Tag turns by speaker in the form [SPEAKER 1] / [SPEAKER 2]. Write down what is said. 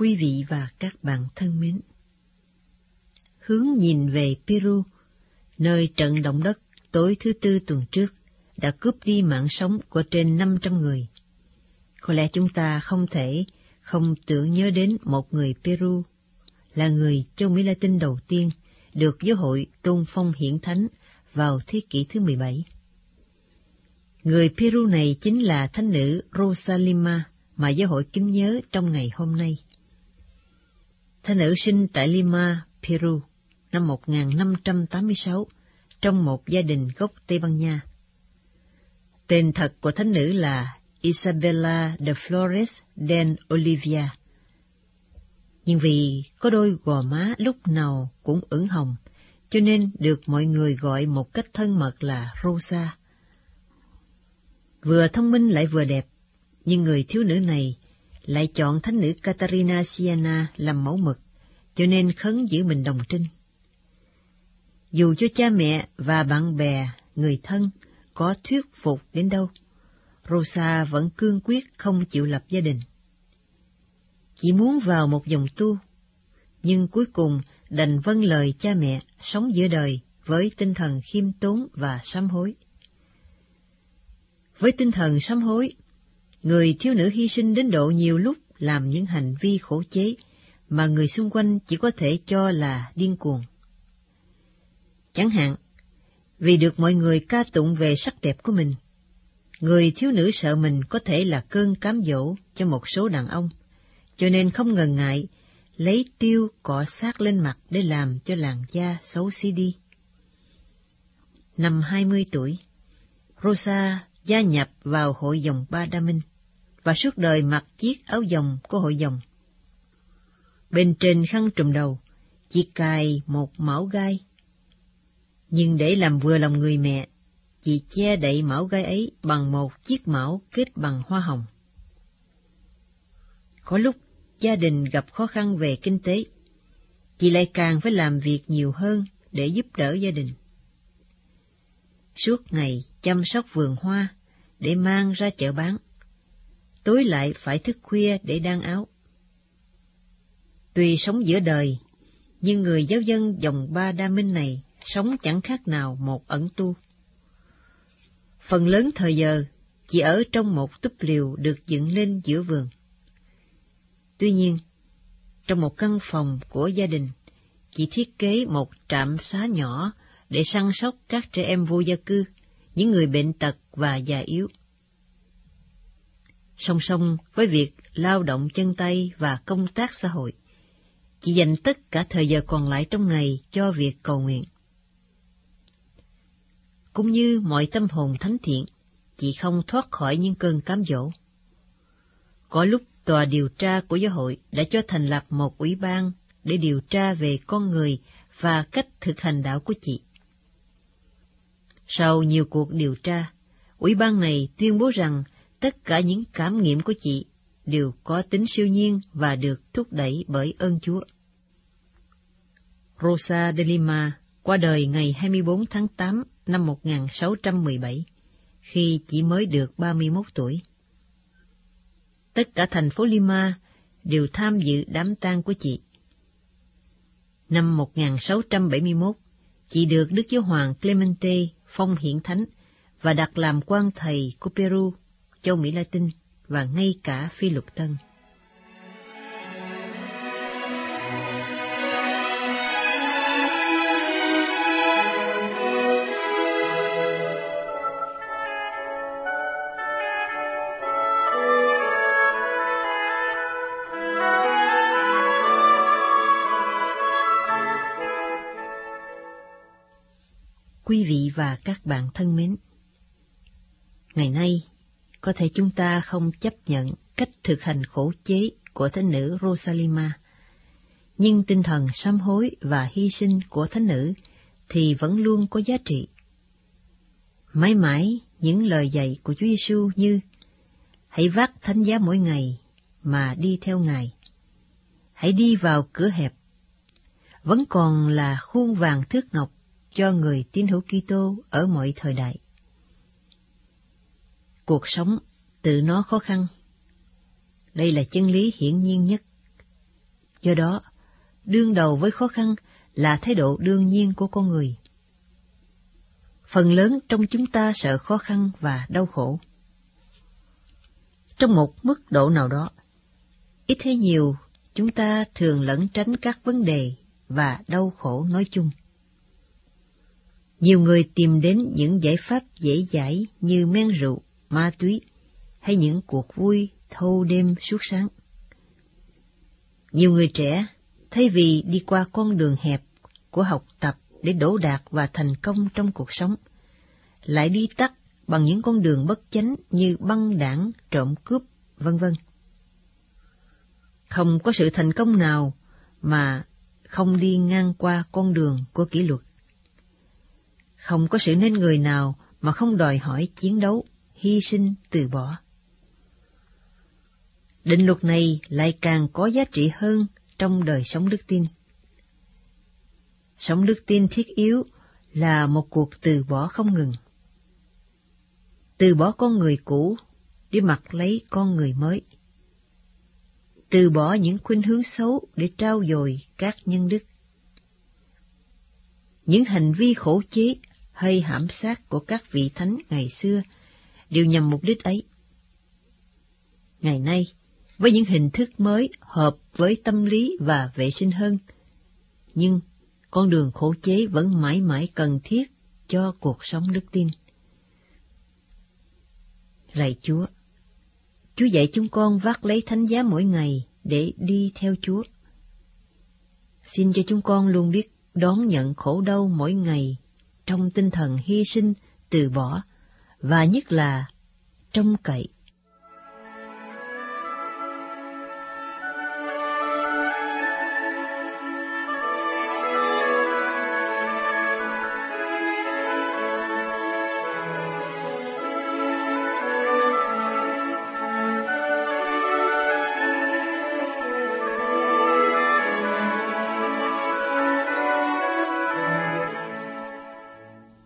[SPEAKER 1] Quý vị và các bạn thân mến, hướng nhìn về Peru, nơi trận động đất tối thứ Tư tuần trước đã cướp đi mạng sống của trên 500 người. Có lẽ chúng ta không thể không tưởng nhớ đến một người Peru, là người châu Mỹ Latin đầu tiên được giáo hội tôn phong hiển thánh vào thế kỷ thứ 17. Người Peru này chính là thánh nữ Rosa mà giáo hội kính nhớ trong ngày hôm nay. Thánh nữ sinh tại Lima, Peru, năm 1586, trong một gia đình gốc Tây Ban Nha. Tên thật của thánh nữ là Isabella de Flores del Olivia. Nhưng vì có đôi gò má lúc nào cũng ửng hồng, cho nên được mọi người gọi một cách thân mật là Rosa. Vừa thông minh lại vừa đẹp, nhưng người thiếu nữ này lại chọn thánh nữ Catarina Siena làm mẫu mực, cho nên khấn giữ mình đồng trinh. Dù cho cha mẹ và bạn bè, người thân có thuyết phục đến đâu, Rosa vẫn cương quyết không chịu lập gia đình. Chỉ muốn vào một dòng tu, nhưng cuối cùng đành vâng lời cha mẹ, sống giữa đời với tinh thần khiêm tốn và sám hối. Với tinh thần sám hối, người thiếu nữ hy sinh đến độ nhiều lúc làm những hành vi khổ chế mà người xung quanh chỉ có thể cho là điên cuồng. Chẳng hạn, vì được mọi người ca tụng về sắc đẹp của mình, người thiếu nữ sợ mình có thể là cơn cám dỗ cho một số đàn ông, cho nên không ngần ngại lấy tiêu cọ sát lên mặt để làm cho làn da xấu xí đi. Năm 20 tuổi, Rosa gia nhập vào hội dòng Ba Đa Minh và suốt đời mặc chiếc áo dòng của hội dòng. Bên trên khăn trùm đầu chỉ cài một mão gai, nhưng để làm vừa lòng người mẹ, chị che đậy mão gai ấy bằng một chiếc mão kết bằng hoa hồng. Có lúc gia đình gặp khó khăn về kinh tế, chị lại càng phải làm việc nhiều hơn để giúp đỡ gia đình. Suốt ngày chăm sóc vườn hoa để mang ra chợ bán, tối lại phải thức khuya để đan áo. Tuy sống giữa đời, nhưng người giáo dân dòng Ba Đa Minh này sống chẳng khác nào một ẩn tu. Phần lớn thời giờ, chỉ ở trong một túp liều được dựng lên giữa vườn. Tuy nhiên, trong một căn phòng của gia đình, chị thiết kế một trạm xá nhỏ để săn sóc các trẻ em vô gia cư, những người bệnh tật và già yếu. Song song với việc lao động chân tay và công tác xã hội, chị dành tất cả thời giờ còn lại trong ngày cho việc cầu nguyện. Cũng như mọi tâm hồn thánh thiện, chị không thoát khỏi những cơn cám dỗ. Có lúc tòa điều tra của giáo hội đã cho thành lập một ủy ban để điều tra về con người và cách thực hành đạo của chị. Sau nhiều cuộc điều tra, ủy ban này tuyên bố rằng tất cả những cảm nghiệm của chị đều có tính siêu nhiên và được thúc đẩy bởi ơn Chúa. Rosa de Lima qua đời ngày 24 tháng 8 năm 1617, khi chỉ mới được 31 tuổi. Tất cả thành phố Lima đều tham dự đám tang của chị. Năm 1671, chị được Đức Giáo hoàng Clemente phong hiển thánh và đặt làm quan thầy của Peru, châu Mỹ Latin và ngay cả Phi Lục Tân. Quý vị và các bạn thân mến, ngày nay, có thể chúng ta không chấp nhận cách thực hành khổ chế của thánh nữ Rosalima, nhưng tinh thần sám hối và hy sinh của thánh nữ thì vẫn luôn có giá trị. Mãi mãi những lời dạy của Chúa Giêsu như hãy vác thánh giá mỗi ngày mà đi theo Ngài, hãy đi vào cửa hẹp, vẫn còn là khuôn vàng thước ngọc cho người tín hữu Kitô ở mọi thời đại. Cuộc sống tự nó khó khăn. Đây là chân lý hiển nhiên nhất. Do đó, đương đầu với khó khăn là thái độ đương nhiên của con người. Phần lớn trong chúng ta sợ khó khăn và đau khổ. Trong một mức độ nào đó, ít hay nhiều, chúng ta thường lẩn tránh các vấn đề và đau khổ nói chung. Nhiều người tìm đến những giải pháp dễ dãi như men rượu, ma túy hay những cuộc vui thâu đêm suốt sáng. Nhiều người trẻ, thay vì đi qua con đường hẹp của học tập để đỗ đạt và thành công trong cuộc sống, lại đi tắt bằng những con đường bất chánh như băng đảng, trộm cướp, vân vân. Không có sự thành công nào mà không đi ngang qua con đường của kỷ luật. Không có sự nên người nào mà không đòi hỏi chiến đấu, hy sinh, từ bỏ. Định luật này lại càng có giá trị hơn trong đời sống đức tin. Sống đức tin thiết yếu là một cuộc từ bỏ không ngừng. Từ bỏ con người cũ để mặc lấy con người mới. Từ bỏ những khuynh hướng xấu để trau dồi các nhân đức. Những hành vi khổ chế hay hãm sát của các vị thánh ngày xưa đều nhằm mục đích ấy. Ngày nay, với những hình thức mới hợp với tâm lý và vệ sinh hơn, nhưng con đường khổ chế vẫn mãi mãi cần thiết cho cuộc sống đức tin. Lạy Chúa, Chúa dạy chúng con vác lấy thánh giá mỗi ngày để đi theo Chúa. Xin cho chúng con luôn biết đón nhận khổ đau mỗi ngày trong tinh thần hy sinh, từ bỏ, và nhất là trông cậy